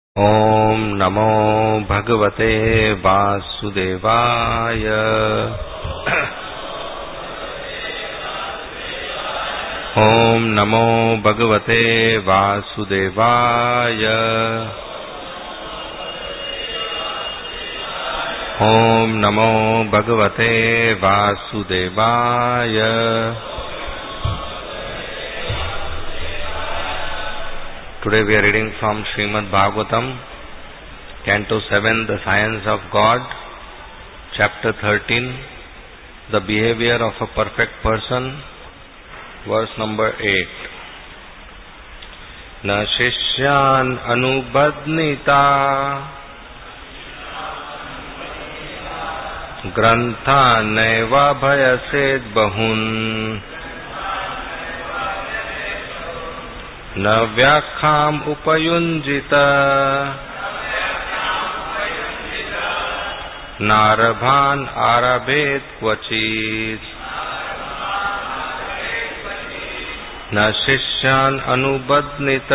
ओम नमो भगवते वासुदेवाय। ओम नमो भगवते वासुदेवाय। ओम नमो भगवते वासुदेवाय। Today we are reading from Srimad Bhagavatam, Canto 7, The Science of God, Chapter 13, The Behavior of a Perfect Person, verse number 8. Na shishyan anubadnita grantha naiva bhayased bahun न व्याख्याम उपयुञ्जित नारभान आरभेत क्वचित् न शिष्यान् अनुबध्नित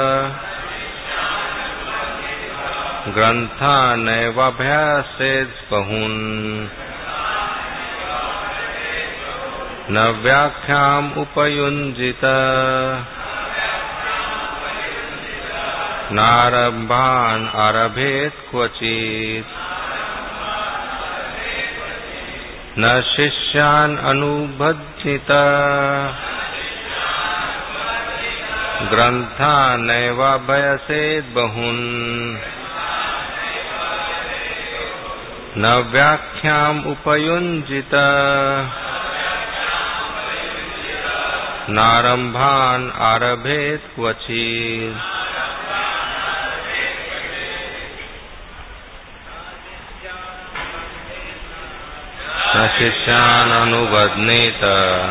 ग्रन्थानैवाभ्यासेत् बहून् न व्याख्याम उपयुञ्जित नारभान आरभेत क्वचित् न शिष्यान् अनुबध्नित ग्रन्थानैवाभ्यसेत् बहून् न व्याख्याम् उपयुञ्जित नारम्भान् आरभेत क्वचित् न शिष्यान् अनुबध्नित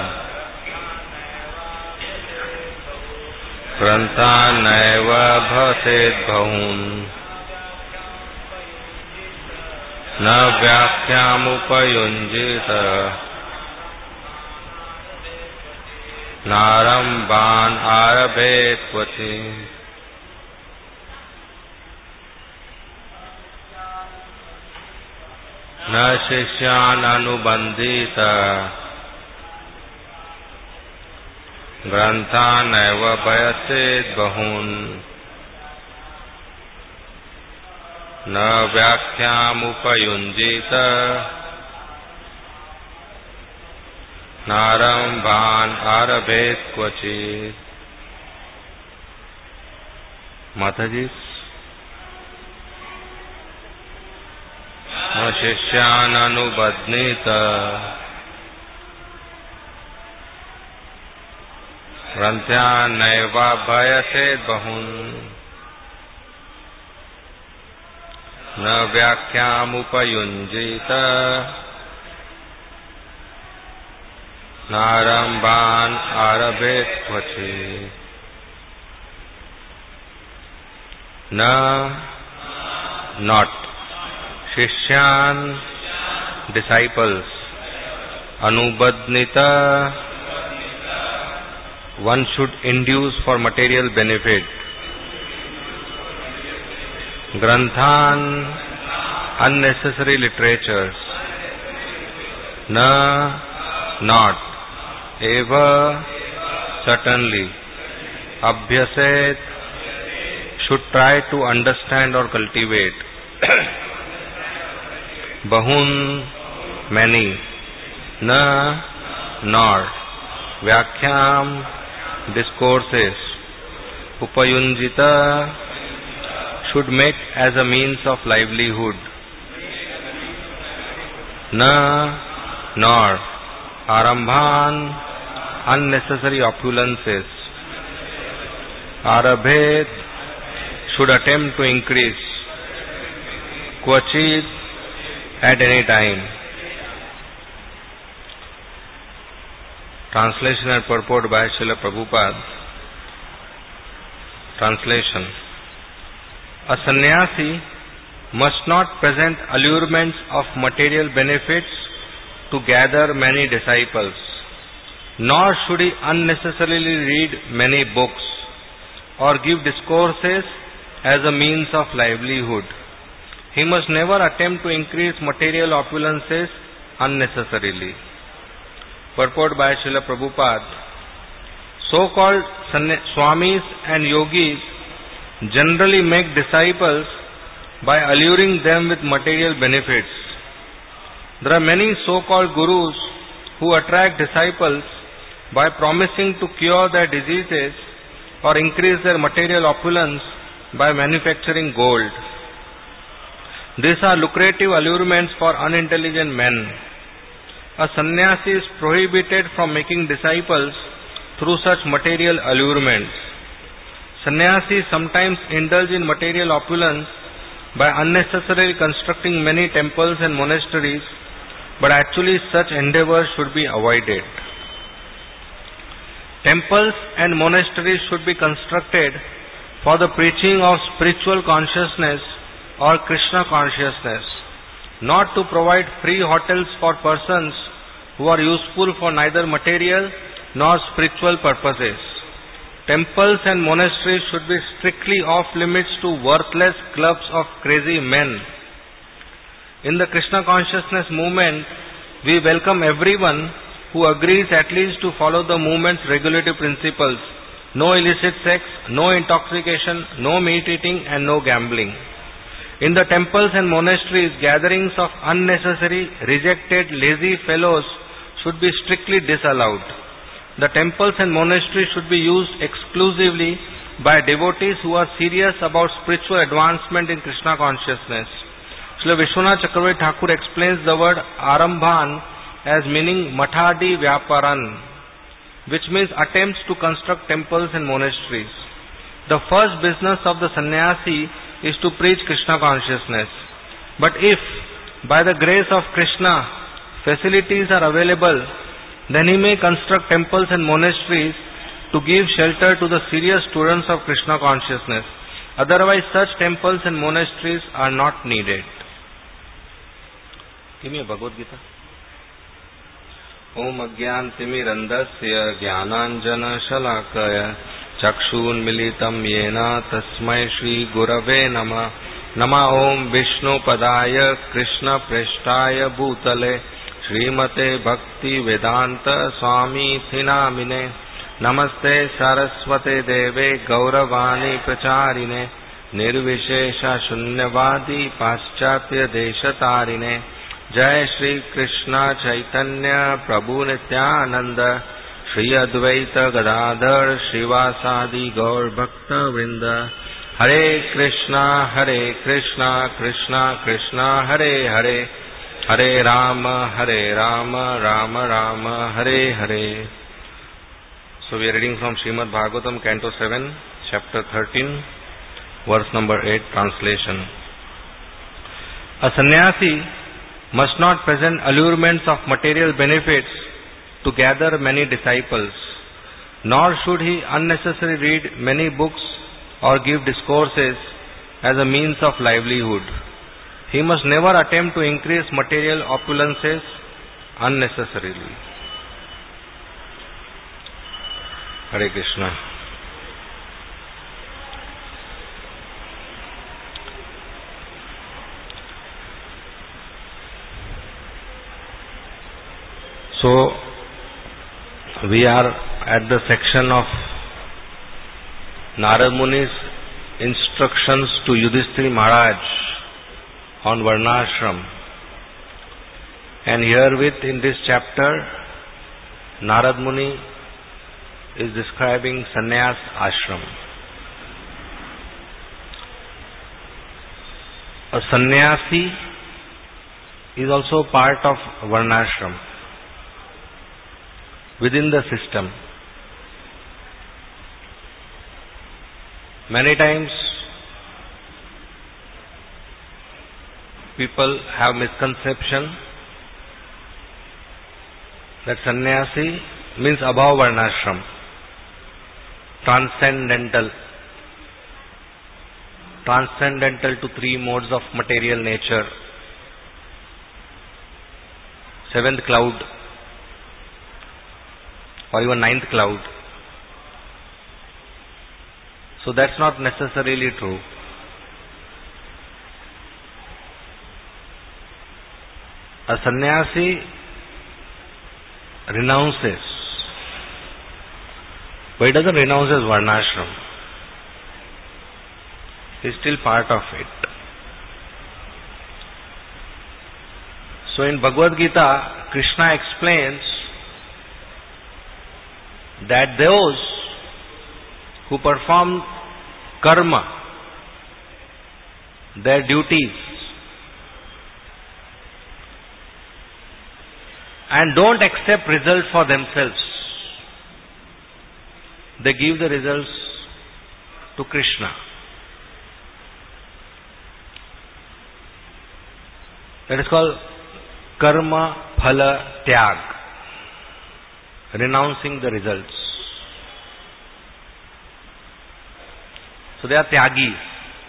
ग्रन्थानैवाभ्यसेत् बहून् न व्याख्यामुपयुञ्जित नारम्भान् आरभेत क्वचित् न शिष्यान् अनुबन्धित ग्रन्थानैवाभ्यसेत् बहून् न व्याख्यामुपयुञ्जित नारम्भान् आरभेत क्वचित्। माताजी, न शिष्यान् अनुबध्नित ग्रन्थानैवाभ्यसेत् बहून् न व्याख्यामुपयुञ्जित नारम्भान् आरभेत क्वचित्। न not Shishyan, disciples, Anubadnita, one should induce for material benefit. Granthan, unnecessary literatures. Na, not. Eva, certainly. Abhyaset, should try to understand or cultivate. Bahun, many. Na, nor. Vyakhyam, discourses. Upayunjita, should make as a means of livelihood. Na, nor. Arambhan, unnecessary opulences. Arabhet, should attempt to increase. Kvachit, at any time. Translation and purport by Srila Prabhupada. Translation. A sannyasi must not present allurements of material benefits to gather many disciples, nor should he unnecessarily read many books or give discourses as a means of livelihood. He must never attempt to increase material opulences unnecessarily. Purport by Srila Prabhupada. So-called Swamis and Yogis generally make disciples by alluring them with material benefits. There are many so-called gurus who attract disciples by promising to cure their diseases or increase their material opulence by manufacturing gold. These are lucrative allurements for unintelligent men. A sannyasi is prohibited from making disciples through such material allurements. Sannyasis sometimes indulge in material opulence by unnecessarily constructing many temples and monasteries, but actually such endeavors should be avoided. Temples and monasteries should be constructed for the preaching of spiritual consciousness or Krishna consciousness, not to provide free hotels for persons who are useful for neither material nor spiritual purposes. Temples and monasteries should be strictly off limits to worthless clubs of crazy men. In the Krishna consciousness movement, we welcome everyone who agrees at least to follow the movement's regulative principles: no illicit sex, no intoxication, no meat eating, and no gambling. In the temples and monasteries, gatherings of unnecessary, rejected, lazy fellows should be strictly disallowed. The temples and monasteries should be used exclusively by devotees who are serious about spiritual advancement in Krishna consciousness. Srila Vishwanath Chakravarti Thakur explains the word Arambhan as meaning Mathadi Vyaparan, which means attempts to construct temples and monasteries. The first business of the sannyasi is to preach Krishna consciousness. But if, by the grace of Krishna, facilities are available, then he may construct temples and monasteries to give shelter to the serious students of Krishna consciousness. Otherwise, such temples and monasteries are not needed. Give me a Bhagavad Gita. Om Agyantimirandasya Jnananjana Shalakaya Chakshunmilitam Yena Tasmai Shri Gurave Nama Nama Om Vishnu Padaya Krishna Preshtaya Bhutale Srimate Bhakti Vedanta Swami Thinamine Namaste Saraswate Deve Gauravani Pracharine Nirvishesha Shunyavadi Paschatya Deshatarine Jai Shri Krishna Chaitanya Prabhu Nityananda Shri Advaita Gadadhar Shivasadi Gaur Bhakta Vrinda Hare Krishna Krishna Krishna Hare Hare Hare Rama Rama Rama Hare Hare. So we are reading from Srimad Bhagavatam, Canto 7, Chapter 13, verse number 8, translation. A sannyasi must not present allurements of material benefits to gather many disciples, nor should he unnecessarily read many books or give discourses as a means of livelihood. He must never attempt to increase material opulences unnecessarily. Hare Krishna. So, we are at the section of Narad Muni's instructions to Yudhishthira Maharaj on Varnashram. And herewith in this chapter, Narad Muni is describing Sannyas Ashram. A sannyasi is also part of Varnashram within the system. Many times people have misconception that sannyasi means above varnashram, transcendental to three modes of material nature, seventh cloud or even ninth cloud. So that's not necessarily true. A sannyasi renounces, but he doesn't renounce his varnashram. He is still part of it. So in Bhagavad Gita, Krishna explains that those who perform karma, their duties, and don't accept results for themselves, they give the results to Krishna. That is called karma phala tyag, renouncing the results. So they are tyagis.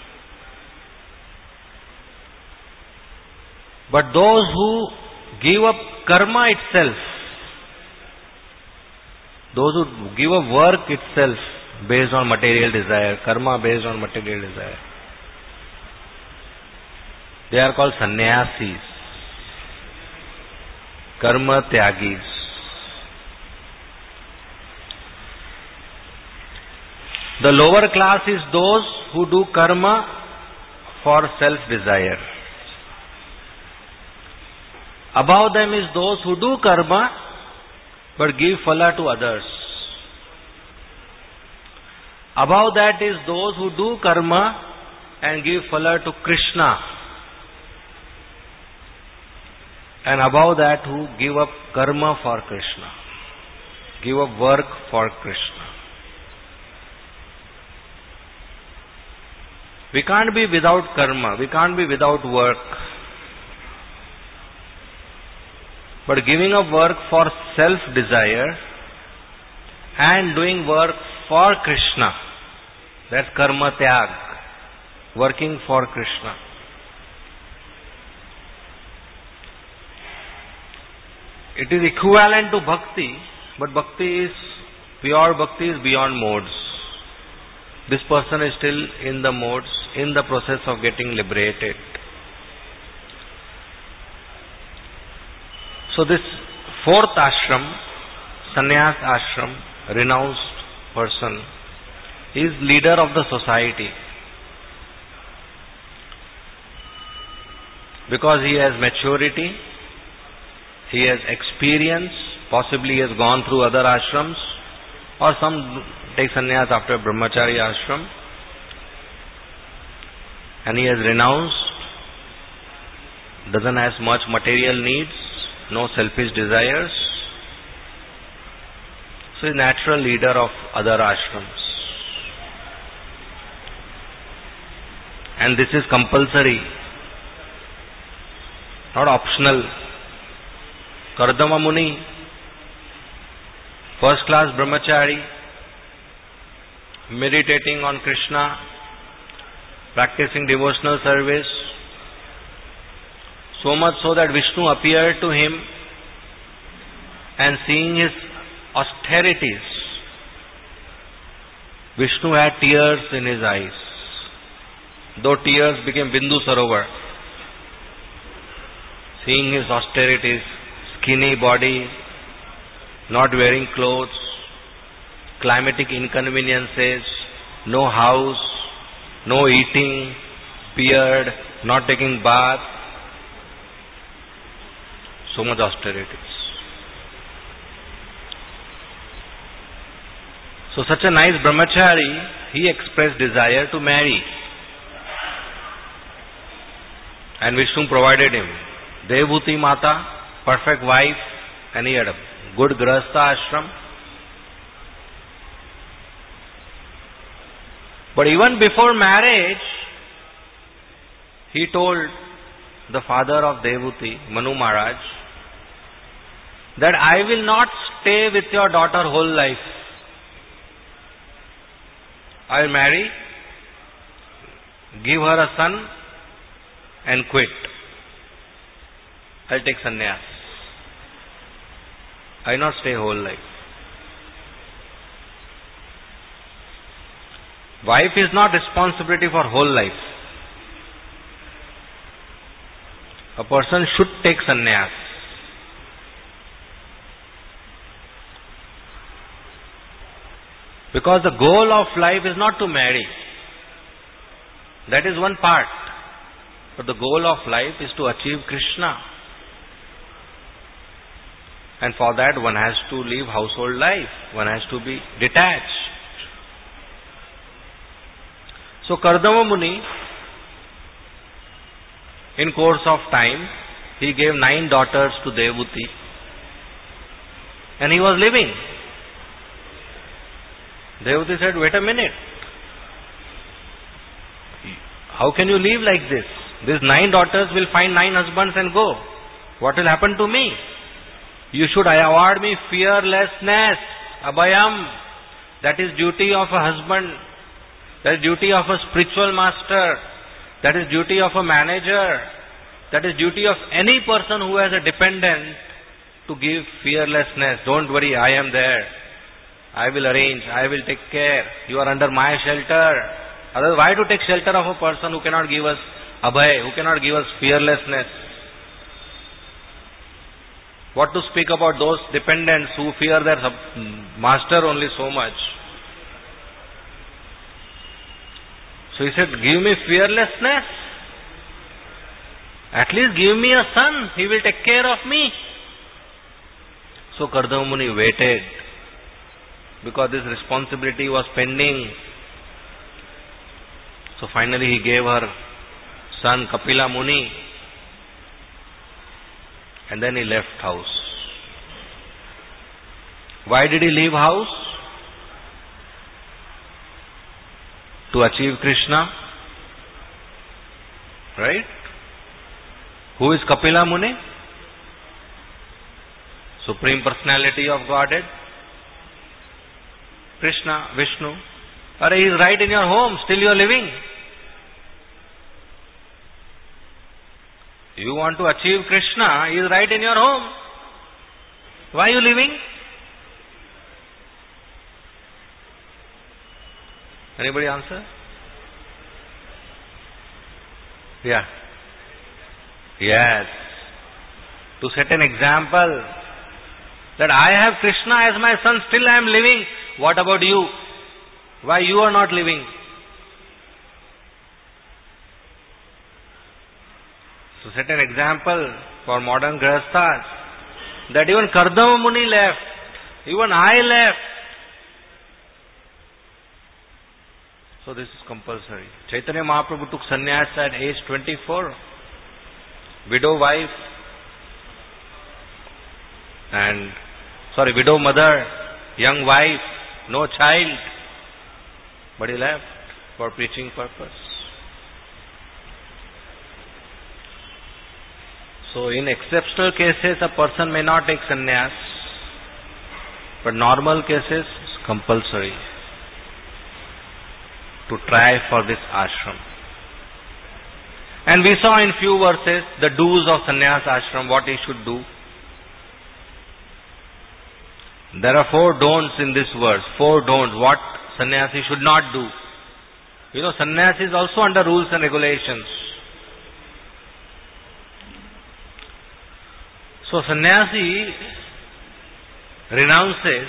But those who give up karma itself, those who give up work itself based on material desire, karma based on material desire, they are called sannyasis, karma tyagis. The lower class is those who do karma for self-desire. Above them is those who do karma but give phala to others. Above that is those who do karma and give phala to Krishna. And above that, who give up karma for Krishna, give up work for Krishna. We can't be without karma, we can't be without work. But giving up work for self-desire and doing work for Krishna, that's karma tyag, working for Krishna. It is equivalent to bhakti, but pure bhakti is beyond modes. This person is still in the modes, in the process of getting liberated. So this fourth ashram, sannyas ashram, renounced person, is leader of the society. Because he has maturity, he has experience, possibly he has gone through other ashrams, or some take sannyas after brahmachari ashram, and he has renounced, doesn't have much material needs, no selfish desires, so he is natural leader of other ashrams. And this is compulsory, not optional. Kardama Muni, first class brahmachari, meditating on Krishna, practicing devotional service, so much so that Vishnu appeared to him, and seeing his austerities, Vishnu had tears in his eyes. Though tears became Bindu Sarovar, seeing his austerities, skinny body, not wearing clothes, climatic inconveniences, no house, no eating, beard, not taking bath, so much austerities. So such a nice brahmachari, he expressed desire to marry. And Vishnu provided him Devhuti Mata, perfect wife, and he had a good grahastha ashram. But even before marriage, he told the father of Devhuti, Manu Maharaj, that I will not stay with your daughter whole life. I will marry, give her a son, and quit. I will take sannyas. I will not stay whole life. Wife is not responsibility for whole life. a person should take sannyas. Because the goal of life is not to marry. That is one part. But the goal of life is to achieve Krishna. And for that one has to live household life. One has to be detached. So Kardama Muni, in course of time, he gave 9 daughters to Devahuti. And he was living. Devahuti said, wait a minute. How can you live like this? These 9 daughters will find 9 husbands and go. What will happen to me? You should award me fearlessness, abhayam. That is duty of a husband. That is duty of a spiritual master. That is duty of a manager. That is duty of any person who has a dependent to give fearlessness. Don't worry, I am there. I will arrange. I will take care. You are under my shelter. Otherwise, why to take shelter of a person who cannot give us abhay, who cannot give us fearlessness? What to speak about those dependents who fear their master only so much? So he said, give me fearlessness. At least give me a son. He will take care of me. So Kardama Muni waited, because this responsibility was pending. So finally he gave her son Kapila Muni, and then he left house. Why did he leave house? To achieve Krishna. Right? Who is Kapila Muni? Supreme Personality of Godhead. Krishna, Vishnu. He is right in your home, still you are living. You want to achieve Krishna, he is right in your home. Why are you living? Anybody answer? Yeah. Yes. To set an example that I have Krishna as my son, still I am living. What about you? Why you are not living? So set an example for modern Grihasthas that even Kardama Muni left, even I left. So this is compulsory. Chaitanya Mahaprabhu took sannyas at age 24. Widow wife and widow mother, young wife, no child. But he left for preaching purpose. So in exceptional cases a person may not take sannyas, but normal cases it's compulsory to try for this ashram. And we saw in few verses the do's of sannyas ashram, what he should do. There are 4 don'ts in this verse, 4 don'ts, what sannyasi should not do. You know, sannyasi is also under rules and regulations. So sannyasi renounces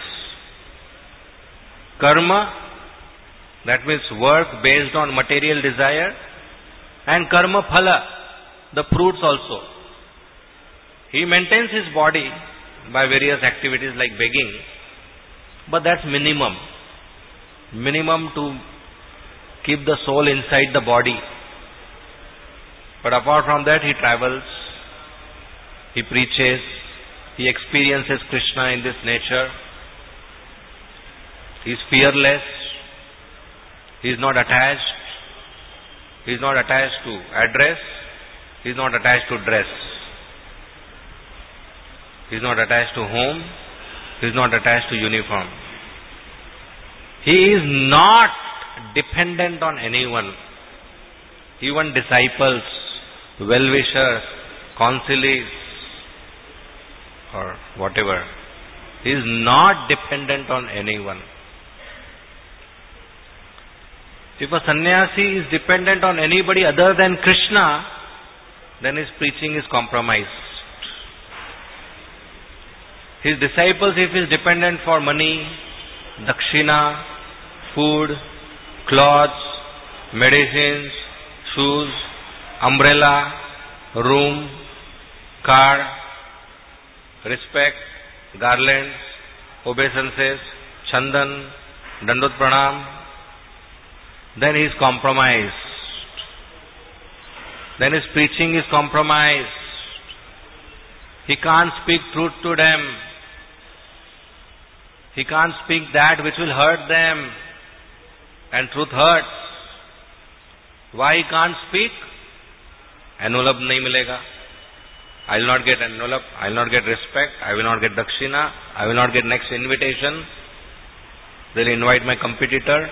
karma, that means work based on material desire, and karma phala, the fruits also. He maintains his body by various activities like begging, but that's minimum. Minimum to keep the soul inside the body. But apart from that, he travels, he preaches, he experiences Krishna in this nature. He is fearless. He is not attached. He is not attached to address. He is not attached to dress. He is not attached to home. He is not attached to uniform. He is not dependent on anyone. Even disciples, well-wishers, counselees, or whatever. He is not dependent on anyone. If a sannyasi is dependent on anybody other than Krishna, then his preaching is compromised. His disciples, if he is dependent for money, dakshina, food, clothes, medicines, shoes, umbrella, room, car, respect, garlands, obeisances, chandan, dandut pranam, then he is compromised. Then his preaching is compromised. He can't speak truth to them. He can't speak that which will hurt them. And truth hurts. Why he can't speak? Anulab nahi milega. I will not get anulab. I will not get respect. I will not get dakshina. I will not get next invitation. They will invite my competitor.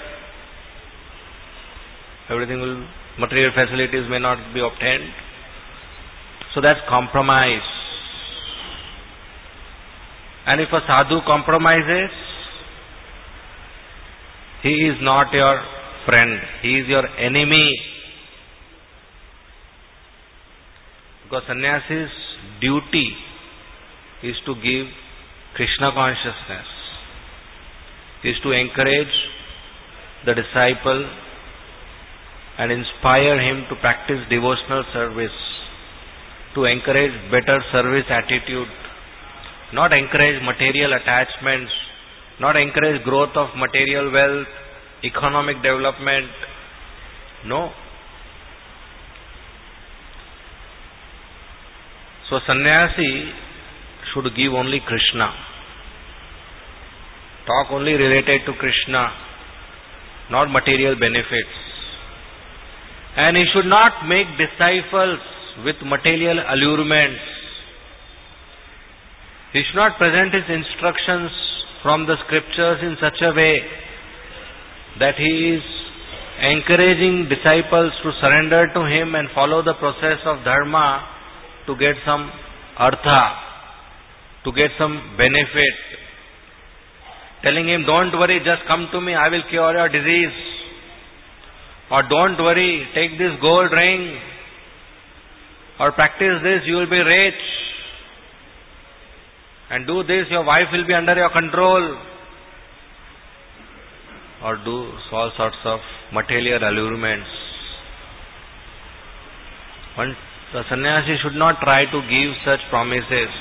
Everything will, material facilities may not be obtained. So that's compromise. And if a sadhu compromises, he is not your friend. He is your enemy. Because sannyasi's duty is to give Krishna consciousness, is to encourage the disciple and inspire him to practice devotional service, to encourage better service attitude, not encourage material attachments, not encourage growth of material wealth, economic development. No. So sannyasi should give only Krishna, talk only related to Krishna, not material benefits. And he should not make disciples with material allurements. He should not present his instructions from the scriptures in such a way that he is encouraging disciples to surrender to him and follow the process of dharma to get some artha, to get some benefit. Telling him, don't worry, just come to me, I will cure your disease. Or don't worry, take this gold ring. Or practice this, you will be rich. And do this, your wife will be under your control. Or do all sorts of material allurements. The sannyasi should not try to give such promises.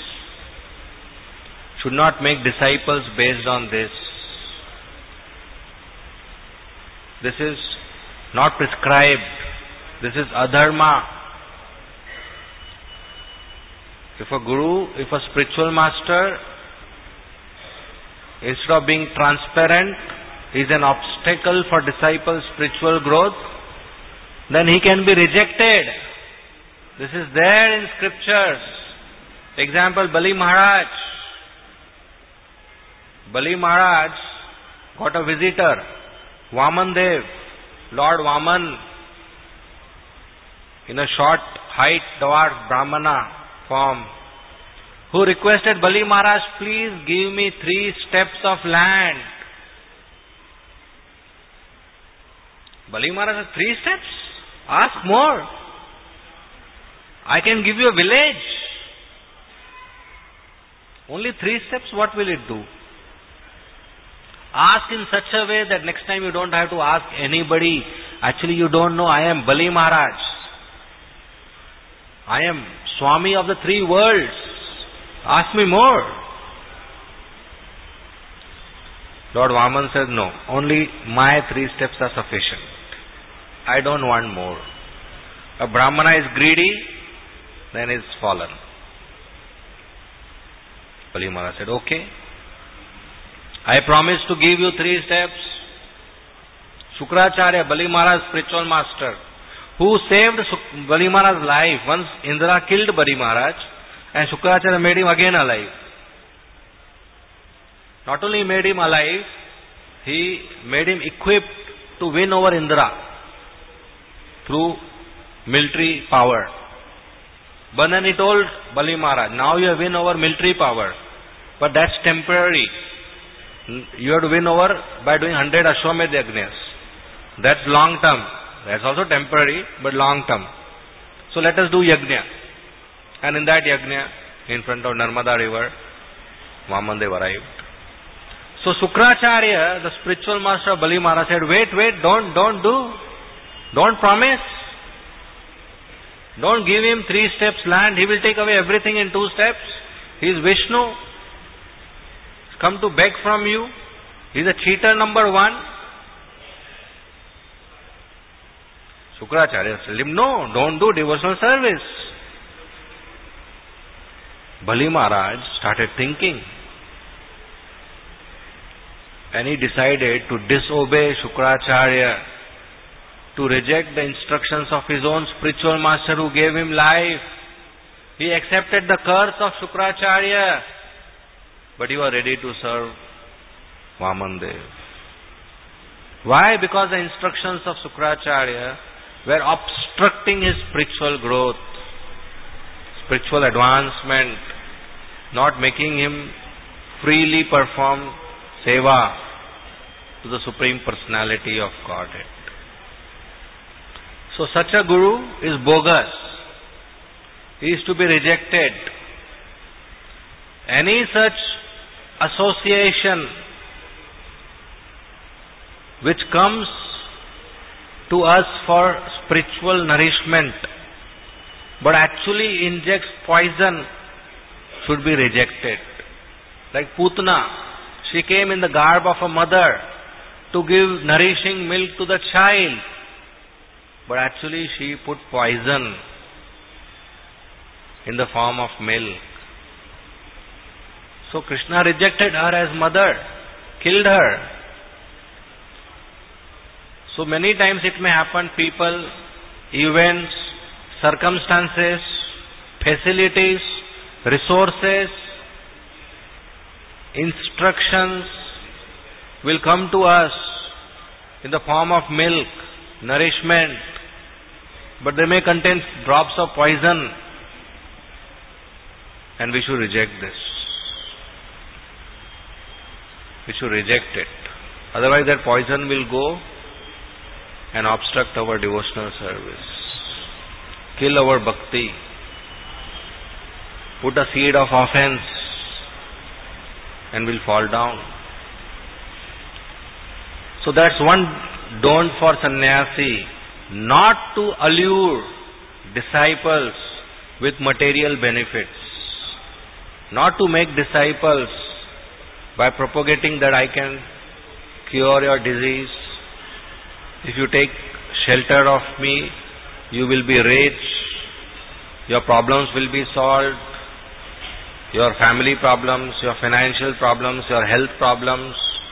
Should not make disciples based on this. This is not prescribed. This is adharma. If a guru, if a spiritual master, instead of being transparent, is an obstacle for disciples' spiritual growth, then he can be rejected. This is there in scriptures. Example, Bali Maharaj. Bali Maharaj got a visitor, Vaman Dev, Lord Vaman, in a short height dwarf Brahmana form, who requested Bali Maharaj, please give me 3 steps of land. Bali Maharaj said, 3 steps? Ask more. I can give you a village. Only 3 steps, what will it do? Ask in such a way that next time you don't have to ask anybody. Actually, you don't know, I am Bali Maharaj. I am Swami of the 3 worlds. Ask me more. Lord Vaman said, no, only my 3 steps are sufficient. I don't want more. A Brahmana is greedy, then is fallen. Bali Maharaj said, okay, I promise to give you 3 steps. Shukracharya, Bali Maharaj's spiritual master, who saved Bali Maharaj's life. Once Indra killed Bali Maharaj, and Shukracharya made him again alive. Not only made him alive, he made him equipped to win over Indra through military power. But then he told Bali Maharaj, now you have win over military power, but that's temporary. You have to win over by doing 100 Ashwamedh Yajnas. That's long term. That's also temporary, but long term. So let us do yajna. And in that yajna, in front of Narmada river, Vamandev arrived. So Sukracharya, the spiritual master of Bali Maharaj, said, wait, don't do. Don't promise. Don't give him 3 steps land. He will take away everything in 2 steps. He is Vishnu. He's come to beg from you. He is a cheater number 1. Sukracharya said him, no, don't do devotional service. Bali Maharaj started thinking. And he decided to disobey Sukracharya, to reject the instructions of his own spiritual master who gave him life. He accepted the curse of Sukracharya, but he was ready to serve Vamandev. Why? Because the instructions of Sukracharya were obstructing his spiritual growth, spiritual advancement, not making him freely perform seva to the Supreme Personality of Godhead. So such a guru is bogus. He is to be rejected. Any such association which comes to us for spiritual nourishment but actually injects poison should be rejected. Like Putana, she came in the garb of a mother to give nourishing milk to the child, but actually she put poison in the form of milk. So Krishna rejected her as mother, killed her. So many times it may happen, people, events, circumstances, facilities, resources, instructions will come to us in the form of milk, nourishment, but they may contain drops of poison, and we should reject this. We should reject it. Otherwise that poison will go and obstruct our devotional service, kill our bhakti, put a seed of offense, and will fall down. So that's one don't for sannyasi, not to allure disciples with material benefits, not to make disciples by propagating that I can cure your disease. If you take shelter of me, you will be rich, your problems will be solved, your family problems, your financial problems, your health problems,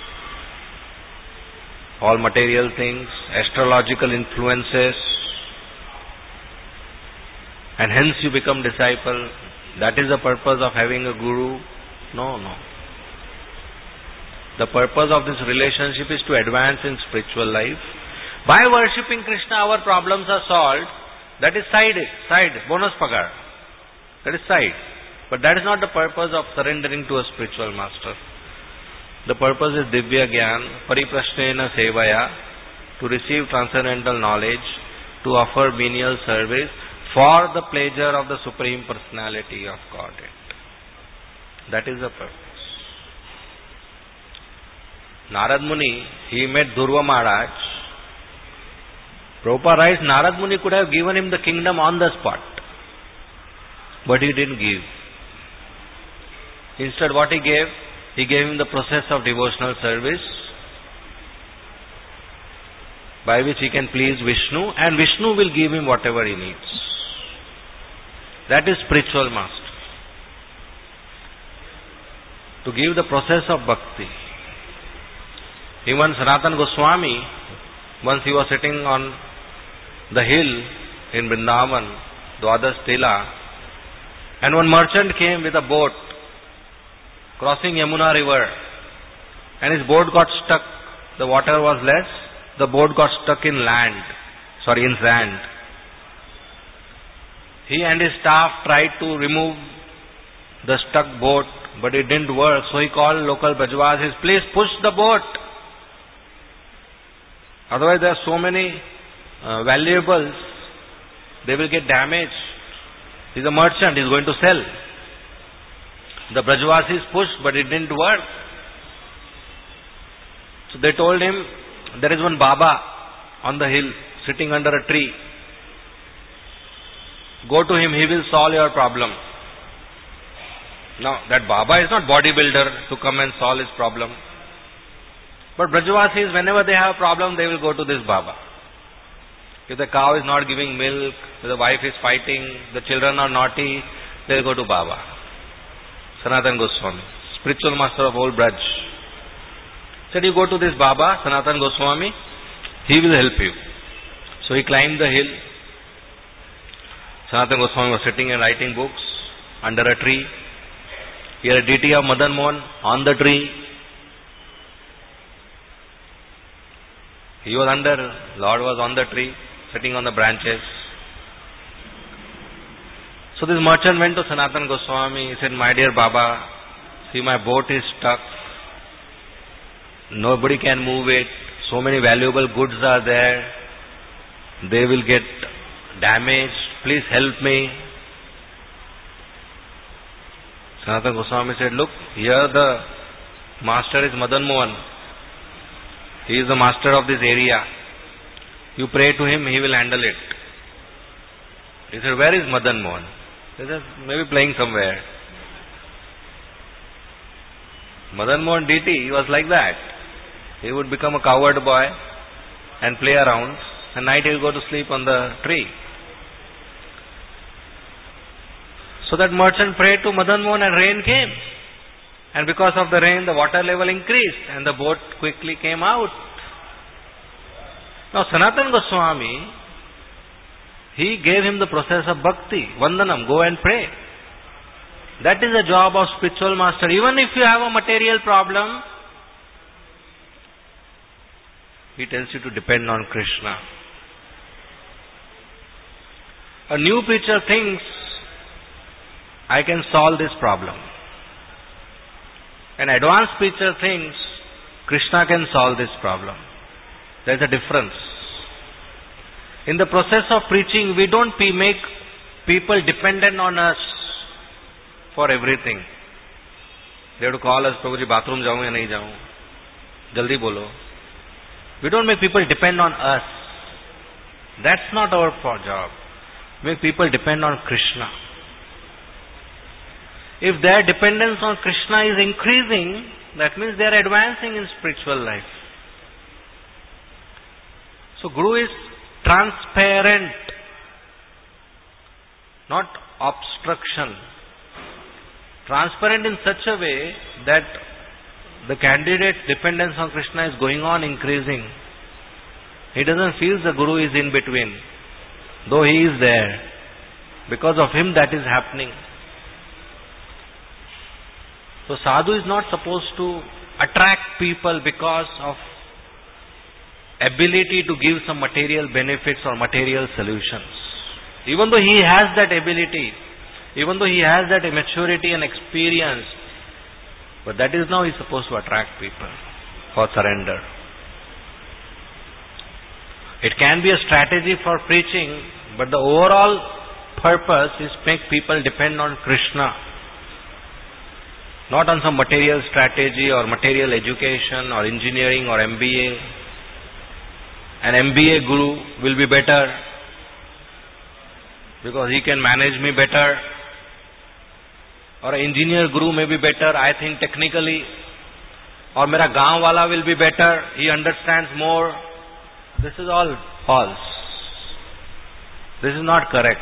all material things, astrological influences, and hence you become disciple. That is the purpose of having a guru? No. The purpose of this relationship is to advance in spiritual life. By worshipping Krishna, our problems are solved. That is side, bonus pagar. That is side. But that is not the purpose of surrendering to a spiritual master. The purpose is Divya Gyan, Pariprashnena Sevaya, to receive transcendental knowledge, to offer menial service for the pleasure of the Supreme Personality of Godhead. That is the purpose. Narad Muni, he met Dhruva Maharaj. Prabhupada writes, Narad Muni could have given him the kingdom on the spot, but he didn't give. Instead, what he gave? He gave him the process of devotional service by which he can please Vishnu, and Vishnu will give him whatever he needs. That is spiritual master. To give the process of bhakti. Even Sanatana Goswami, once he was sitting on the hill in Vrindavan, Dwadas Tila, and one merchant came with a boat crossing Yamuna river, and his boat got stuck. The water was less, the boat got stuck in sand. He and his staff tried to remove the stuck boat, but it didn't work. So he called local Bajwas, he says, please push the boat. Otherwise there are so many valuables they will get damaged. He's a merchant, he's going to sell. The Brajvasis pushed, but it didn't work. So they told him, there is one Baba on the hill, sitting under a tree. Go to him, he will solve your problem. Now, that Baba is not bodybuilder to come and solve his problem. But Brajvasis, whenever they have a problem, they will go to this Baba. If the cow is not giving milk, if the wife is fighting, the children are naughty, they will go to Baba. Sanatana Goswami, spiritual master of old Braj. Said, you go to this Baba, Sanatana Goswami, he will help you. So he climbed the hill. Sanatana Goswami was sitting and writing books under a tree. He had a deity of Madan Mohan on the tree. He was under, Lord was on the tree, sitting on the branches. So this merchant went to Sanatana Goswami. He said, my dear Baba, see, my boat is stuck. Nobody can move it. So many valuable goods are there. They will get damaged. Please help me. Sanatana Goswami said, look, here the master is Madan Mohan. He is the master of this area. You pray to him, he will handle it. He said, where is Madan Mohan? He said, maybe playing somewhere. Madan Mohan deity, he was like that. He would become a coward boy and play around, and night he will go to sleep on the tree. So that merchant prayed to Madan Mohan and rain came. And because of the rain, the water level increased and the boat quickly came out. Now Sanatana Goswami, he gave him the process of bhakti, vandanam, go and pray. That is the job of spiritual master. Even if you have a material problem, he tells you to depend on Krishna. A new preacher thinks, I can solve this problem. An advanced preacher thinks, Krishna can solve this problem. There is a difference. In the process of preaching, we don't make people dependent on us for everything. They have to call us, Prabhuji, bathroom jaun ya nahi jaun? Jaldi bolo. We don't make people depend on us. That's not our job. Make people depend on Krishna. If their dependence on Krishna is increasing, that means they are advancing in spiritual life. So Guru is transparent, not obstruction. Transparent in such a way that the candidate's dependence on Krishna is going on increasing. He doesn't feel the Guru is in between, though he is there. Because of him that is happening. So sadhu is not supposed to attract people because of ability to give some material benefits or material solutions. Even though he has that ability, even though he has that maturity and experience, but that is now he is supposed to attract people for surrender. It can be a strategy for preaching, but the overall purpose is make people depend on Krishna. Not on some material strategy or material education or engineering or MBA. An MBA guru will be better because he can manage me better. Or an engineer guru may be better, I think technically. Or mera gaon wala will be better, he understands more. This is all false. This is not correct.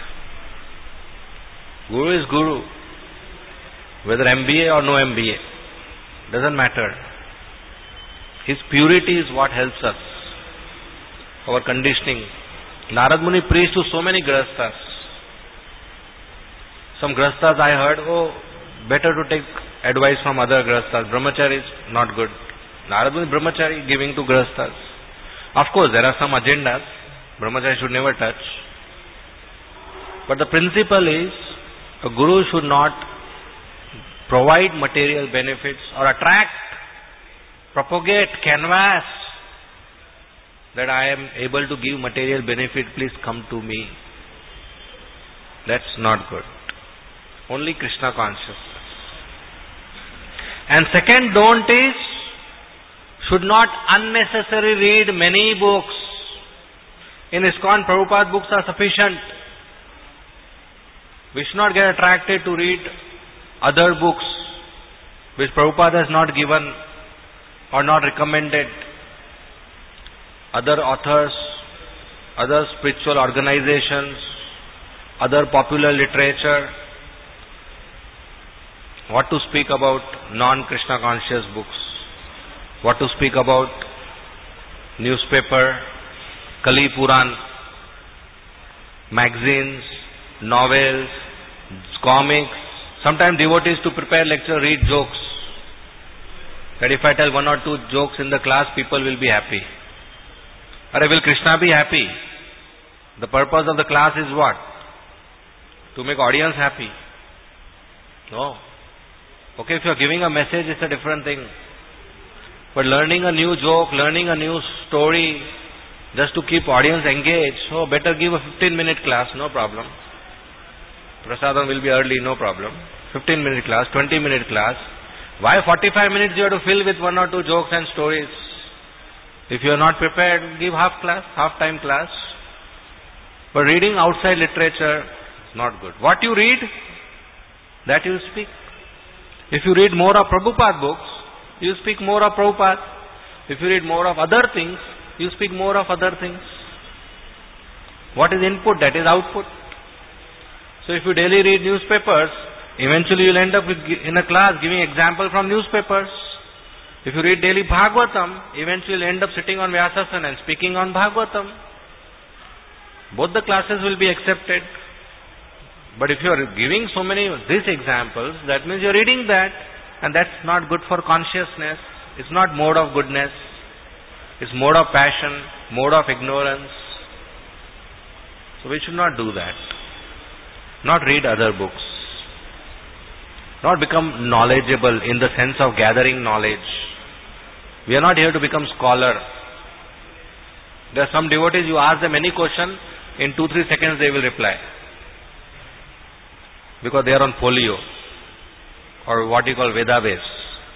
Guru is guru. Whether MBA or no MBA, doesn't matter. His purity is what helps us. Our conditioning. Narad Muni preached to so many grahasthas. Some grahasthas I heard, better to take advice from other grahasthas. Brahmachari is not good. Narad Muni Brahmachari giving to grahasthas. Of course, there are some agendas. Brahmachari should never touch. But the principle is, a guru should not provide material benefits or attract, propagate, canvas that I am able to give material benefit, please come to me. That's not good. Only Krishna consciousness. And second don't is, should not unnecessarily read many books. In ISKCON, Prabhupada books are sufficient. We should not get attracted to read other books which Prabhupada has not given or not recommended. Other authors, other spiritual organizations, other popular literature. What to speak about non-Krishna conscious books? What to speak about newspaper, Kali Puran, magazines, novels, comics. Sometimes devotees to prepare lecture read jokes. That if I tell one or two jokes in the class, people will be happy. Or will Krishna be happy? The purpose of the class is what? To make audience happy. No. Okay, if you are giving a message, it's a different thing. But learning a new joke, learning a new story, just to keep audience engaged, so better give a 15-minute class, no problem. Prasadam will be early, no problem. 15-minute class, 20-minute class. Why 45 minutes you have to fill with one or two jokes and stories? If you are not prepared, give half time class. But reading outside literature is not good. What you read, that you speak. If you read more of Prabhupada books, you speak more of Prabhupada. If you read more of other things, you speak more of other things. What is input? That is output. So if you daily read newspapers, eventually you will end up in a class giving example from newspapers. If you read daily Bhagavatam, eventually you will end up sitting on Vyasasana and speaking on Bhagavatam. Both the classes will be accepted. But if you are giving so many these examples, that means you are reading that, and that's not good for consciousness. It's not mode of goodness. It's mode of passion, mode of ignorance. So we should not do that. Not read other books. Not become knowledgeable in the sense of gathering knowledge. We are not here to become scholar. There are some devotees, you ask them any question, in 2-3 seconds they will reply. Because they are on folio, or what you call Veda base.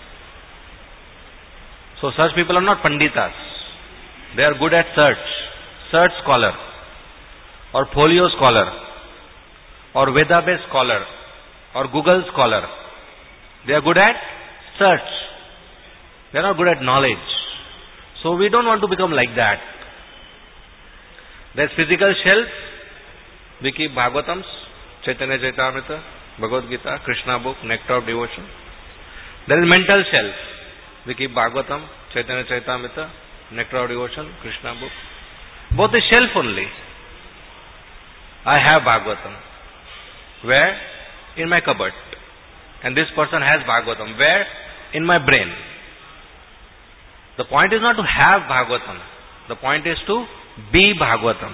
So such people are not Panditas. They are good at search scholar, or folio scholar, or Veda base scholar, or Google scholar. They are good at search. They are not good at knowledge. So we don't want to become like that. There's physical shelf. We keep Bhagavatams, Chaitanya Charitamrita, Bhagavad Gita, Krishna book, Nectar of Devotion. There is mental shelf. We keep Bhagavatam, Chaitanya Charitamrita, Nectar of Devotion, Krishna book. Both is shelf only. I have Bhagavatam. Where? In my cupboard. And this person has Bhagavatam. Where? In my brain. The point is not to have Bhagavatam. The point is to be Bhagavatam.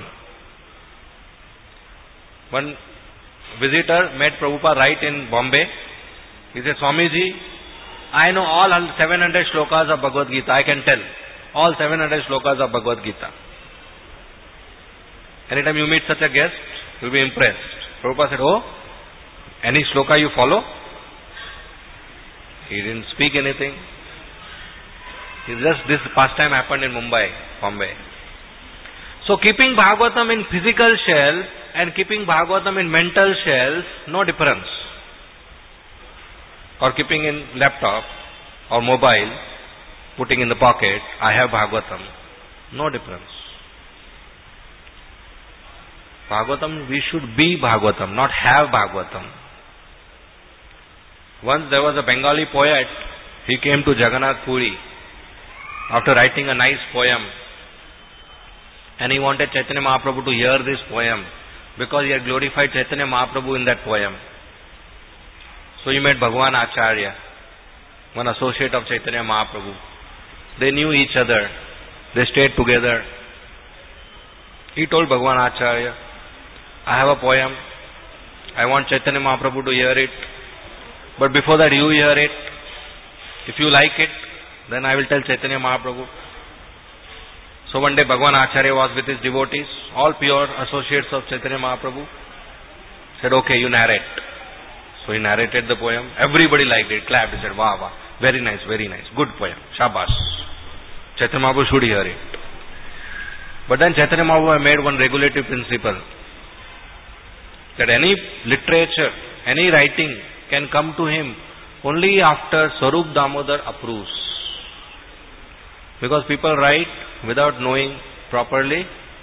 One visitor met Prabhupada right in Bombay. He said, Swamiji, I know all 700 shlokas of Bhagavad Gita. I can tell. All 700 shlokas of Bhagavad Gita. Anytime you meet such a guest, you will be impressed. Prabhupada said, oh, any shloka you follow? He didn't speak anything. This pastime happened in Mumbai, Bombay. So keeping Bhagavatam in physical shelf and keeping Bhagavatam in mental shelf, no difference. Or keeping in laptop or mobile, putting in the pocket, I have Bhagavatam. No difference. Bhagavatam, we should be Bhagavatam, not have Bhagavatam. Once there was a Bengali poet, he came to Jagannath Puri after writing a nice poem, and he wanted Chaitanya Mahaprabhu to hear this poem because he had glorified Chaitanya Mahaprabhu in that poem. So he met Bhagwan Acharya, one associate of Chaitanya Mahaprabhu. They knew each other. They stayed together. He told Bhagwan Acharya, I have a poem. I want Chaitanya Mahaprabhu to hear it. But before that you hear it. If you like it, then I will tell Chaitanya Mahaprabhu. So one day Bhagwan Acharya was with his devotees, all pure associates of Chaitanya Mahaprabhu. Said, okay, you narrate. So he narrated the poem. Everybody liked it, clapped. He said, wow, wow, very nice, good poem. Shabash. Chaitanya Mahaprabhu should hear it. But then Chaitanya Mahaprabhu made one regulative principle that any literature, any writing can come to him only after Swarup Damodar approves. Because people write without knowing properly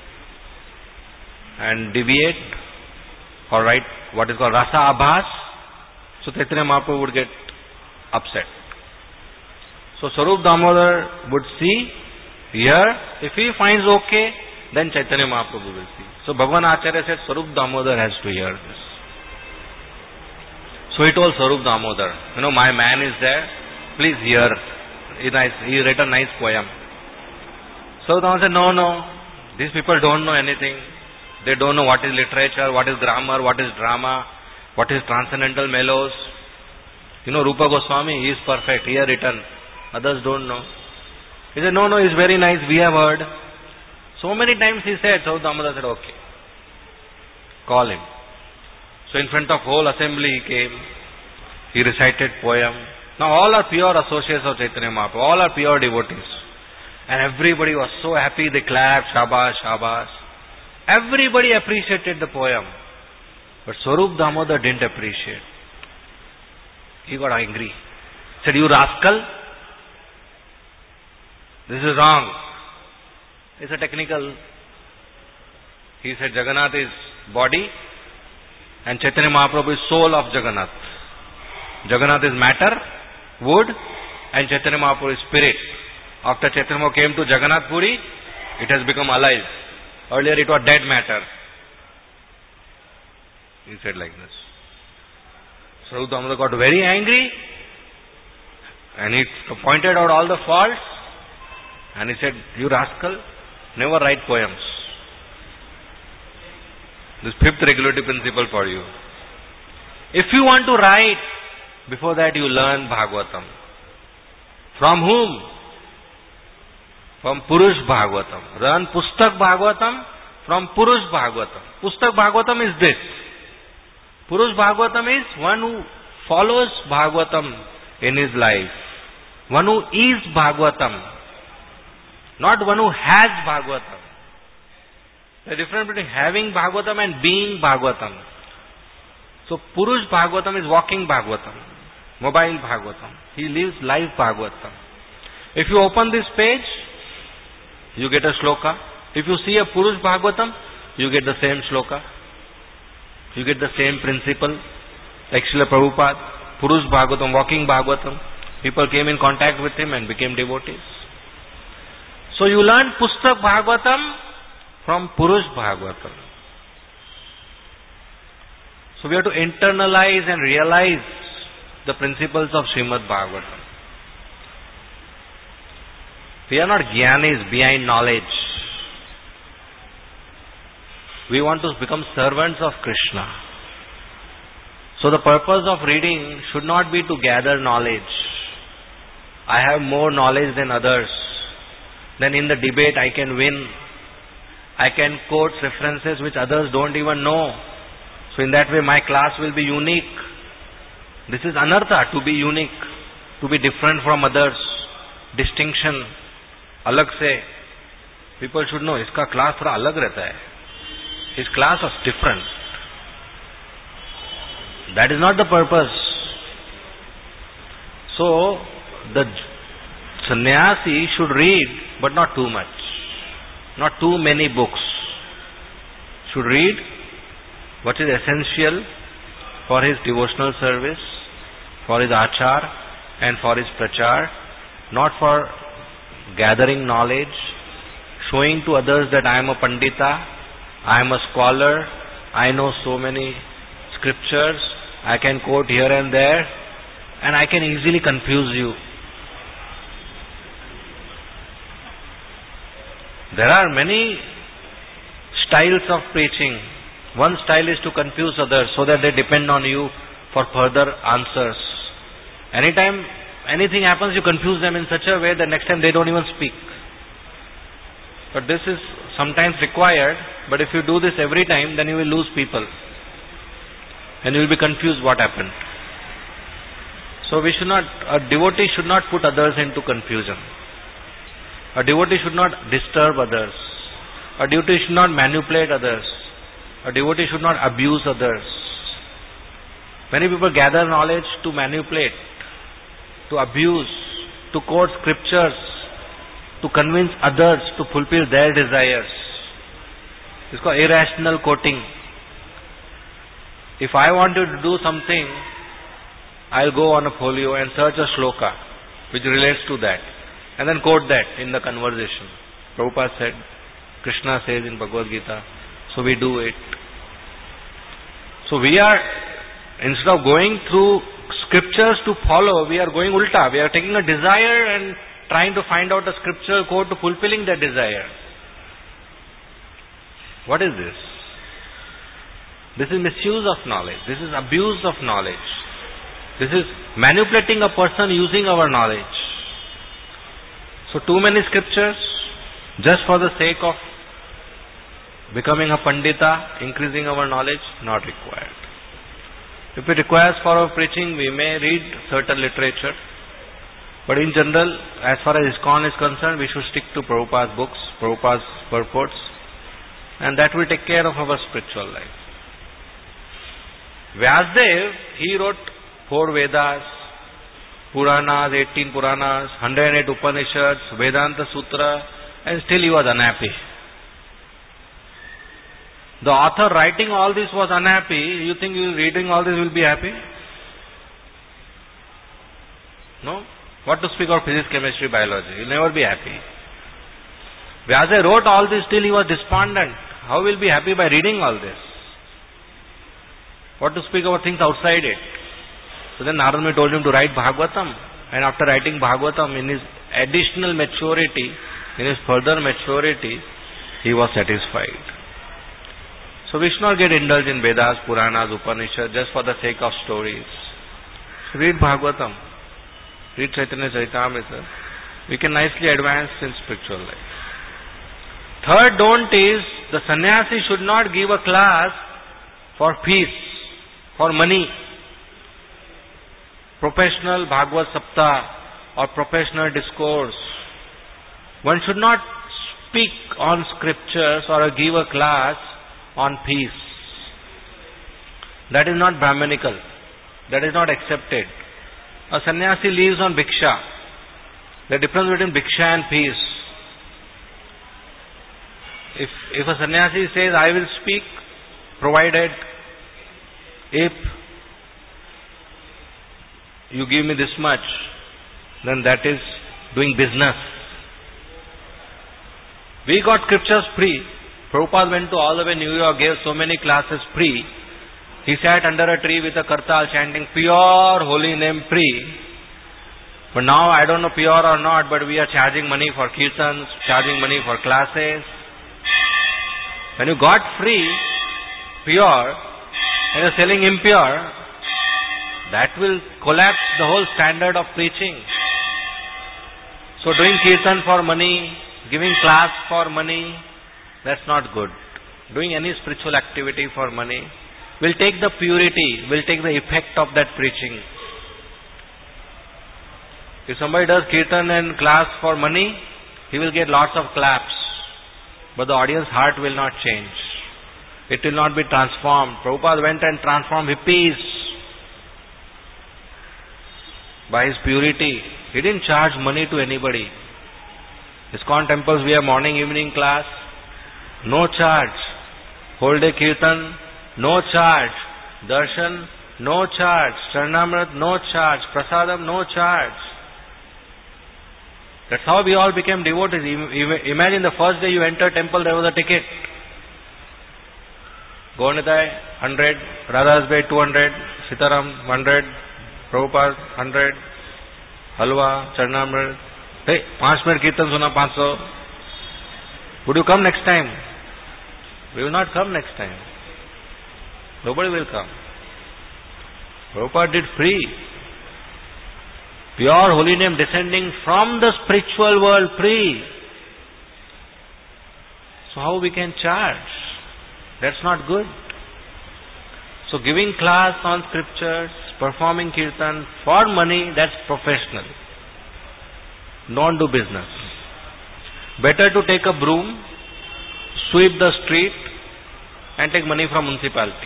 and deviate or write what is called Rasa Abhas. So Chaitanya Mahaprabhu would get upset. So Swarup Damodar would see, hear, if he finds okay, then Chaitanya Mahaprabhu will see. So Bhagavan Acharya said Swarup Damodar has to hear this. So he told Swarup Damodar, my man is there, please hear. He wrote a nice poem. So Damodar said, no, these people don't know anything. They don't know what is literature, what is grammar, what is drama, what is transcendental mellows. Rupa Goswami, he is perfect, he has written. Others don't know. He said, no, it's very nice, we have heard. So many times he said, so Damodar said, okay, call him. So in front of whole assembly he came, he recited poem. Now all are pure associates of Chaitanya Mahaprabhu, all are pure devotees. And everybody was so happy, they clapped, shabash, shabash. Everybody appreciated the poem. But Swarup Damodar didn't appreciate. He got angry. Said, you rascal, this is wrong. It's a technical. He said Jagannath is body and Chaitanya Mahaprabhu is soul of Jagannath. Jagannath is matter, wood, and Chaitanya Mahaprabhu is spirit. After Chaitanya Mahaprabhu came to Jagannath Puri, it has become alive. Earlier it was dead matter. He said like this. Swarup Damodar got very angry and he pointed out all the faults and he said, you rascal, never write poems. This fifth regulative principle for you. If you want to write, before that you learn Bhagavatam. From whom? From Purush Bhagavatam. Learn Pustak Bhagavatam from Purush Bhagavatam. Pustak Bhagavatam is this. Purush Bhagavatam is one who follows Bhagavatam in his life. One who is Bhagavatam. Not one who has Bhagavatam. The difference between having Bhagavatam and being Bhagavatam. So Purush Bhagavatam is walking Bhagavatam. Mobile Bhagavatam. He lives live Bhagavatam. If you open this page, you get a shloka. If you see a Purush Bhagavatam, you get the same shloka. You get the same principle. Like Srila Prabhupada, Purush Bhagavatam, walking Bhagavatam. People came in contact with him and became devotees. So you learn Pustak Bhagavatam from Purush Bhagavatam. So we have to internalize and realize the principles of Srimad Bhagavatam. We are not jnanis behind knowledge. We want to become servants of Krishna. So the purpose of reading should not be to gather knowledge. I have more knowledge than others. Then in the debate I can win. I can quote references which others don't even know. So in that way my class will be unique. This is anartha, to be unique, to be different from others. Distinction. अलग से people should know इसका class थोड़ा अलग रहता है. His class was different. That is not the purpose. So the sannyasi should read, but not too much, not too many books. Should read what is essential for his devotional service, for his achar and for his prachar, not for gathering knowledge, showing to others that I am a pandita, I am a scholar, I know so many scriptures, I can quote here and there, and I can easily confuse you. There are many styles of preaching. One style is to confuse others so that they depend on you for further answers. Anytime anything happens, you confuse them in such a way that next time they don't even speak. But this is sometimes required, but if you do this every time, then you will lose people. and you will be confused what happened. So a devotee should not put others into confusion. A devotee should not disturb others. A devotee should not manipulate others. A devotee should not abuse others. Many people gather knowledge to manipulate, to abuse, to quote scriptures, to convince others to fulfill their desires. It's called irrational quoting. If I wanted to do something, I'll go on a folio and search a shloka which relates to that and then quote that in the conversation. Prabhupada said, Krishna says in Bhagavad Gita, so we do it. So we are, instead of going through scriptures to follow, we are going ulta. We are taking a desire and trying to find out a scriptural quote to fulfilling that desire. What is this? This is misuse of knowledge. This is abuse of knowledge. This is manipulating a person using our knowledge. So too many scriptures just for the sake of becoming a pandita, increasing our knowledge, not required. If it requires for our preaching, we may read certain literature. But in general, as far as ISKCON is concerned, we should stick to Prabhupada's books, Prabhupada's purports, and that will take care of our spiritual life. Vyasadeva, he wrote 4 Vedas, Puranas, 18 Puranas, 108 Upanishads, Vedanta Sutra, and still he was unhappy. The author writing all this was unhappy. You think you reading all this will be happy? No? What to speak of physics, chemistry, biology? You'll never be happy. Vyasadeva wrote all this, still he was despondent. How will he be happy by reading all this? What to speak about things outside it? So then Narada Muni told him to write Bhagavatam. And after writing Bhagavatam, in his additional maturity, in his further maturity, he was satisfied. So we should not get indulged in Vedas, Puranas, Upanishads just for the sake of stories. Read Bhagavatam. Read Chaitanya Charitamrita. We can nicely advance in spiritual life. Third don't is, the sannyasi should not give a class for fees, for money. Professional Bhagavad Saptah or professional discourse. One should not speak on scriptures or give a class on peace. That is not Brahmanical. That is not accepted. A sannyasi lives on bhiksha. The difference between bhiksha and peace. If a sannyasi says, I will speak, provided if you give me this much, then that is doing business. We got scriptures free. Prabhupada went to all the way New York, gave so many classes free. He sat under a tree with a kartal chanting pure holy name free. But now I don't know pure or not, but we are charging money for kirtans, charging money for classes. When you got free, pure, and you're selling impure, that will collapse the whole standard of preaching. So doing kirtan for money, giving class for money, that's not good. Doing any spiritual activity for money will take the purity, will take the effect of that preaching. If somebody does kirtan and class for money, he will get lots of claps. But the audience heart will not change. It will not be transformed. Prabhupada went and transformed hippies by his purity. He didn't charge money to anybody. ISKCON temples, we have morning, evening class. No charge. Whole day kirtan, no charge. Darshan, no charge. Charanamrit, no charge. Prasadam, no charge. That's how we all became devotees. Imagine the first day you entered temple, there was a ticket. Gaunitai, 100. Radhas Bay, 200. Sitaram, 100. Prabhupada, 100. Halwa, Charanamrit. Hey, 5 minute kirtan suna, 500. Would you come next time? We will not come next time. Nobody will come. Prabhupada did free. Pure holy name descending from the spiritual world free. So how we can charge? That's not good. So giving class on scriptures, performing kirtan for money, that's professional. Don't do business. Better to take a broom, sweep the street and take money from municipality.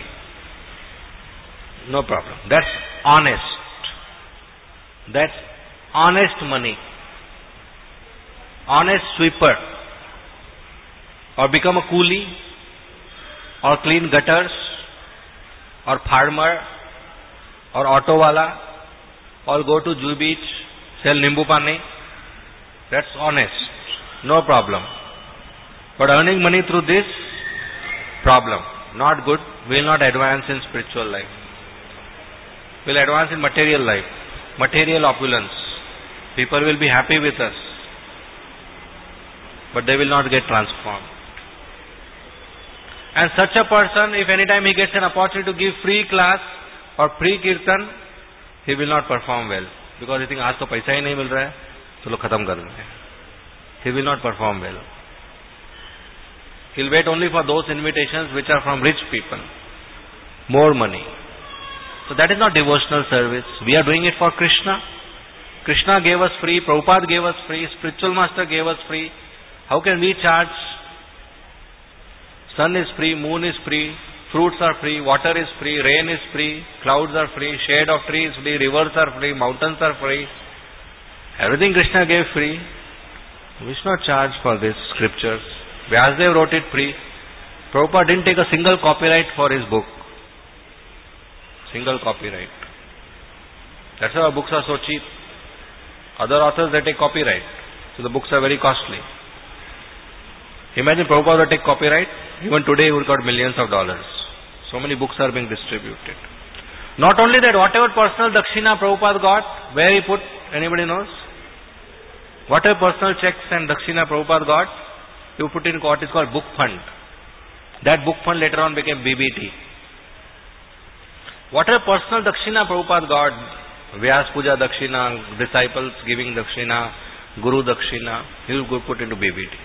No problem. That's honest. That's honest money. Honest sweeper. Or become a coolie, or clean gutters, or farmer, or auto wala, or go to Juhu beach, sell nimbu pani. That's honest. No problem. But earning money through this, problem. Not good. We will not advance in spiritual life. We will advance in material life. Material opulence. People will be happy with us. But they will not get transformed. And such a person, if any time he gets an opportunity to give free class or free kirtan, he will not perform well. Because he thinks, आज तो पैसा ही नहीं मिल रहा है, चलो खत्म कर देते हैं. He will not perform well. He will wait only for those invitations which are from rich people. More money. So that is not devotional service. We are doing it for Krishna. Krishna gave us free, Prabhupada gave us free, spiritual master gave us free. How can we charge? Sun is free, moon is free, fruits are free, water is free, rain is free, clouds are free, shade of trees is free, rivers are free, mountains are free. Everything Krishna gave free. We should not charge for these scriptures. Vyasadeva wrote it free. Prabhupada didn't take a single copyright for his book. Single copyright. That's why our books are so cheap. Other authors, they take copyright. So the books are very costly. Imagine Prabhupada would take copyright. Even today he would got millions of dollars. So many books are being distributed. Not only that, whatever personal dakshina Prabhupada got, where he put, anybody knows? Whatever personal checks and dakshina Prabhupada got, he put in what is called book fund. That book fund later on became BBT. Whatever personal dakshina Prabhupada got, Vyas Puja dakshina, disciples giving dakshina, Guru dakshina, he will put into BBT.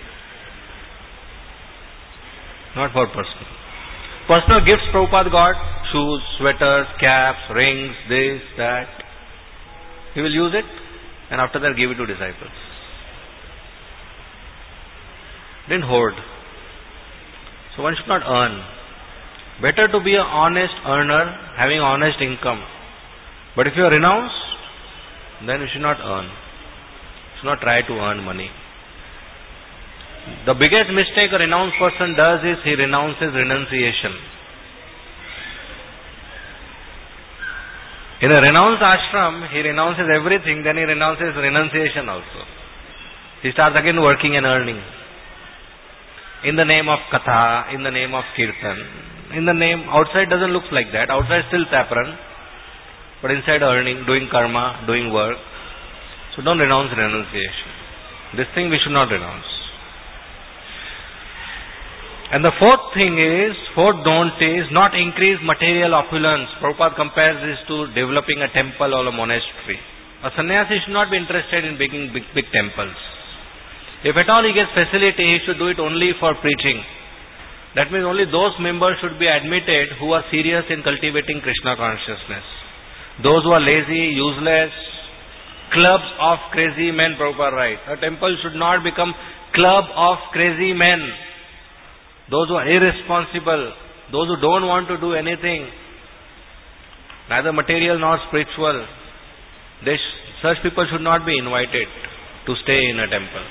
Not for personal. Personal gifts Prabhupada got, shoes, sweaters, caps, rings, this, that. He will use it and after that give it to disciples. Didn't hoard. So one should not earn. Better to be an honest earner, having honest income. But if you are renounced, then you should not earn. You should not try to earn money. The biggest mistake a renounced person does is he renounces renunciation. In a renounced ashram, he renounces everything, then he renounces renunciation also. He starts again working and earning. In the name of katha, in the name of kirtan, in the name, outside doesn't look like that. Outside still saffron, but inside earning, doing karma, doing work. So don't renounce renunciation. This thing we should not renounce. And the fourth don't is not increase material opulence. Prabhupada compares this to developing a temple or a monastery. A sannyasi should not be interested in making big temples. If at all he gets facility, he should do it only for preaching. That means only those members should be admitted who are serious in cultivating Krishna consciousness. Those who are lazy, useless, clubs of crazy men, Prabhupada writes. A temple should not become club of crazy men. Those who are irresponsible, those who don't want to do anything, neither material nor spiritual, such people should not be invited to stay in a temple.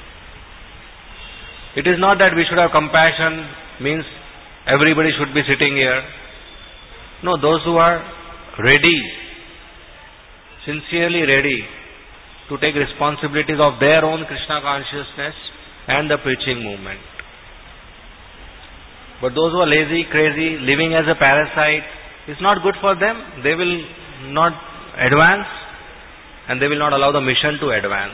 It is not that we should have compassion, means everybody should be sitting here. No, those who are ready, sincerely ready to take responsibilities of their own Krishna consciousness and the preaching movement. But those who are lazy, crazy, living as a parasite, it's not good for them. They will not advance and they will not allow the mission to advance.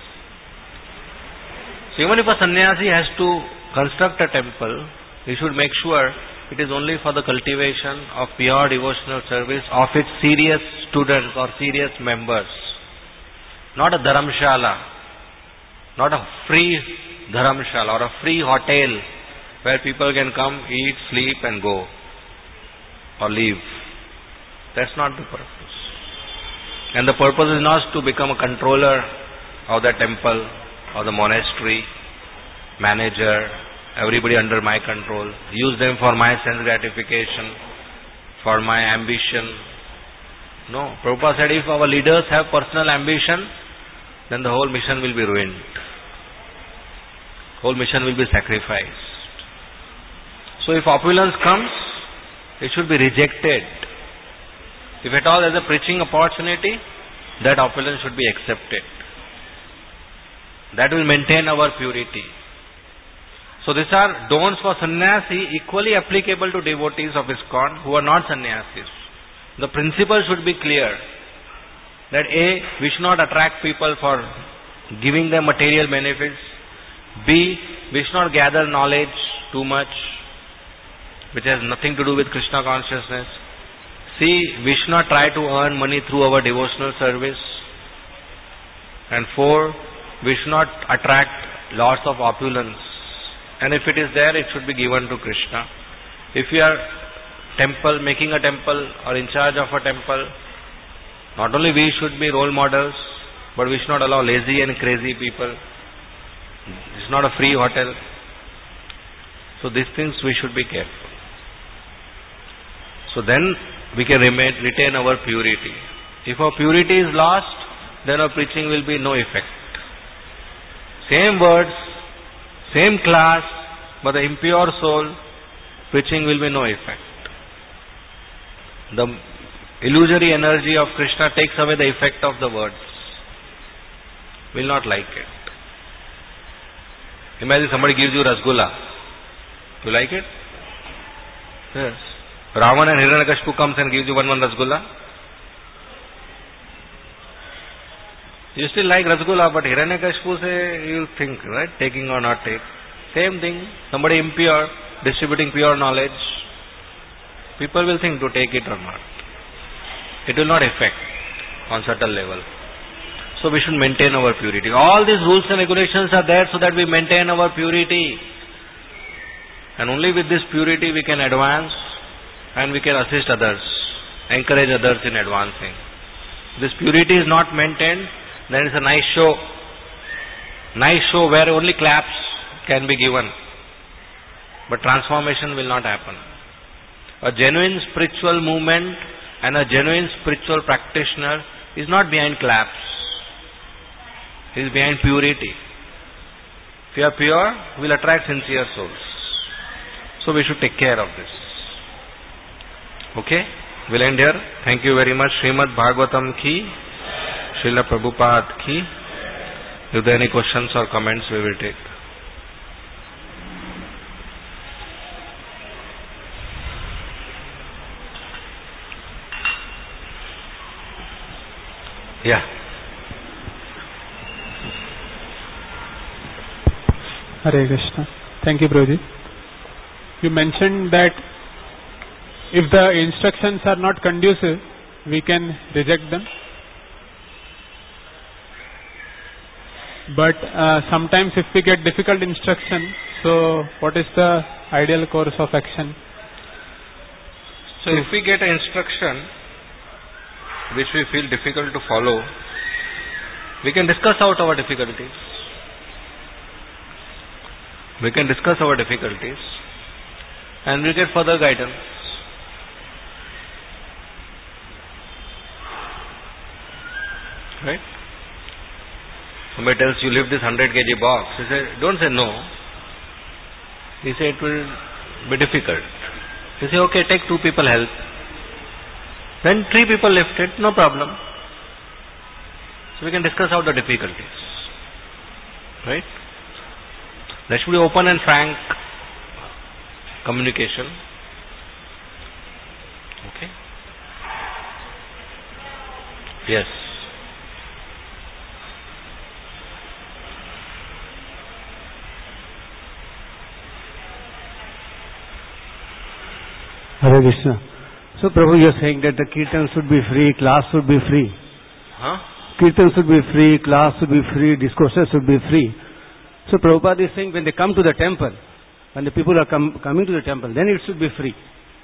So even if a sannyasi has to construct a temple, he should make sure it is only for the cultivation of pure devotional service of its serious students or serious members. Not a dharamshala, not a free dharamshala or a free hotel where people can come, eat, sleep and go. or leave. That's not the purpose. And the purpose is not to become a controller of the temple or the monastery, manager, everybody under my control, use them for my sense gratification, for my ambition. No. Prabhupada said if our leaders have personal ambition, then the whole mission will be ruined. Whole mission will be sacrificed. So if opulence comes, it should be rejected. If at all there is a preaching opportunity, that opulence should be accepted. That will maintain our purity. So these are don'ts for sannyasi, equally applicable to devotees of ISKCON who are not sannyasis. The principle should be clear that A, we should not attract people for giving them material benefits. B, we should not gather knowledge too much which has nothing to do with Krishna consciousness. C, we should not try to earn money through our devotional service. And 4, we should not attract lots of opulence. And if it is there, it should be given to Krishna. If we are making a temple or in charge of a temple, not only we should be role models, but we should not allow lazy and crazy people. It's not a free hotel. So these things we should be careful. So then we can retain our purity. If our purity is lost, then our preaching will be no effect. Same words, same class, but the impure soul, preaching will be no effect. The illusory energy of Krishna takes away the effect of the words. Will not like it. Imagine somebody gives you rasgulla. You like it? Yes. Ravan and Hiranyakashipu comes and gives you one rasgulla. You still like rasgulla, but Hiranyakashipu say you think, right? Taking or not take. Same thing. Somebody impure, distributing pure knowledge. People will think to take it or not. It will not affect on certain level. So we should maintain our purity. All these rules and regulations are there so that we maintain our purity. And only with this purity we can advance and we can assist others, encourage others in advancing. This purity is not maintained, then it's a nice show. Nice show where only claps can be given. But transformation will not happen. A genuine spiritual movement and a genuine spiritual practitioner is not behind claps. He is behind purity. If you are pure, we will attract sincere souls. So we should take care of this. Okay? We'll end here. Thank you very much. Srimad Bhagavatam ki, Srila Prabhupada ki. If there are any questions or comments, we will take. Yeah. Hare Krishna. Thank you, Prabhuji. You mentioned that if the instructions are not conducive, we can reject them. But sometimes if we get difficult instruction, so what is the ideal course of action? So if we get an instruction which we feel difficult to follow, we can discuss out our difficulties. We can discuss our difficulties and we get further guidance. Right? Somebody tells you lift this 100 kg box. He said, don't say no. He said it will be difficult. You say, okay, take 2 people help. Then 3 people lift it, no problem. So we can discuss out the difficulties. Right? There should be open and frank communication. Okay? Yes. Hare Krishna. So Prabhu, you are saying that the kirtan should be free, class should be free. Huh? Kirtan should be free, class should be free, discourses should be free. So Prabhupada is saying when they come to the temple, when the people are coming to the temple, then it should be free.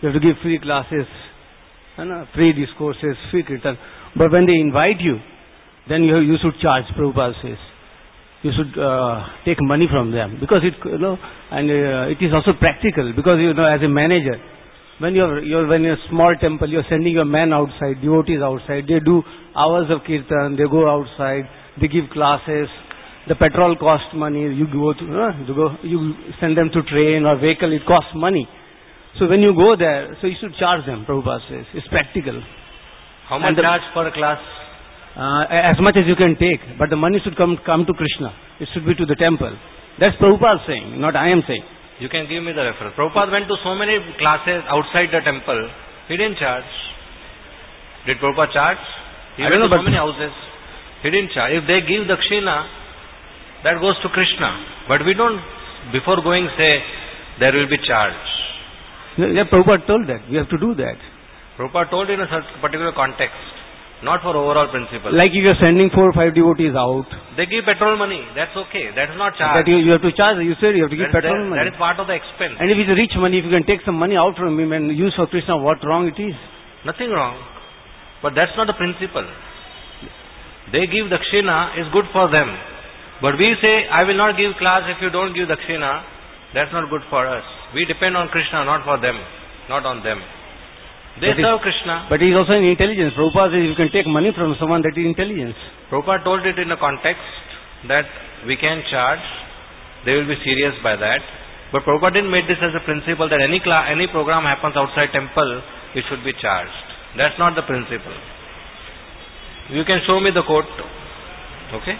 you have to give free classes, free discourses, free kirtan. But when they invite you, then you should charge, Prabhupada says. You should take money from them, because it is also practical, because as a manager, when you're in a small temple, you're sending your men outside, devotees outside, they do hours of kirtan, they go outside, they give classes, the petrol costs money, you send them to train or vehicle, it costs money. So when you go there, so you should charge them, Prabhupada says. It's practical. How much charge for a class? As much as you can take, but the money should come to Krishna. It should be to the temple. That's Prabhupada saying, not I am saying. You can give me the reference. Prabhupada went to so many classes outside the temple. He didn't charge. Did Prabhupada charge? He went to so many houses. He didn't charge. If they give dakshina, that goes to Krishna. But we don't, before going, say, there will be charge. Yeah, Prabhupada told that. We have to do that. Prabhupada told in a certain particular context, not for overall principle. Like if you are sending 4 or 5 devotees out. They give petrol money. That's okay. That's not charge. That you have to charge. You said you have to give petrol money. That is part of the expense. And if it's rich money, if you can take some money out from him and use for Krishna, what wrong it is? Nothing wrong. But that's not the principle. They give dakshina, is good for them. But we say, I will not give class if you don't give dakshina. That's not good for us. We depend on Krishna, not for them, not on them. They serve Krishna. But he is also in intelligence. Prabhupada says you can take money from someone, that is intelligence. Prabhupada told it in a context that we can charge. They will be serious by that. But Prabhupada didn't make this as a principle that any program happens outside temple, it should be charged. That's not the principle. You can show me the quote. Okay?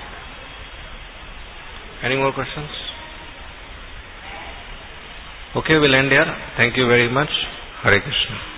Any more questions? Okay, we'll end here. Thank you very much. Hare Krishna.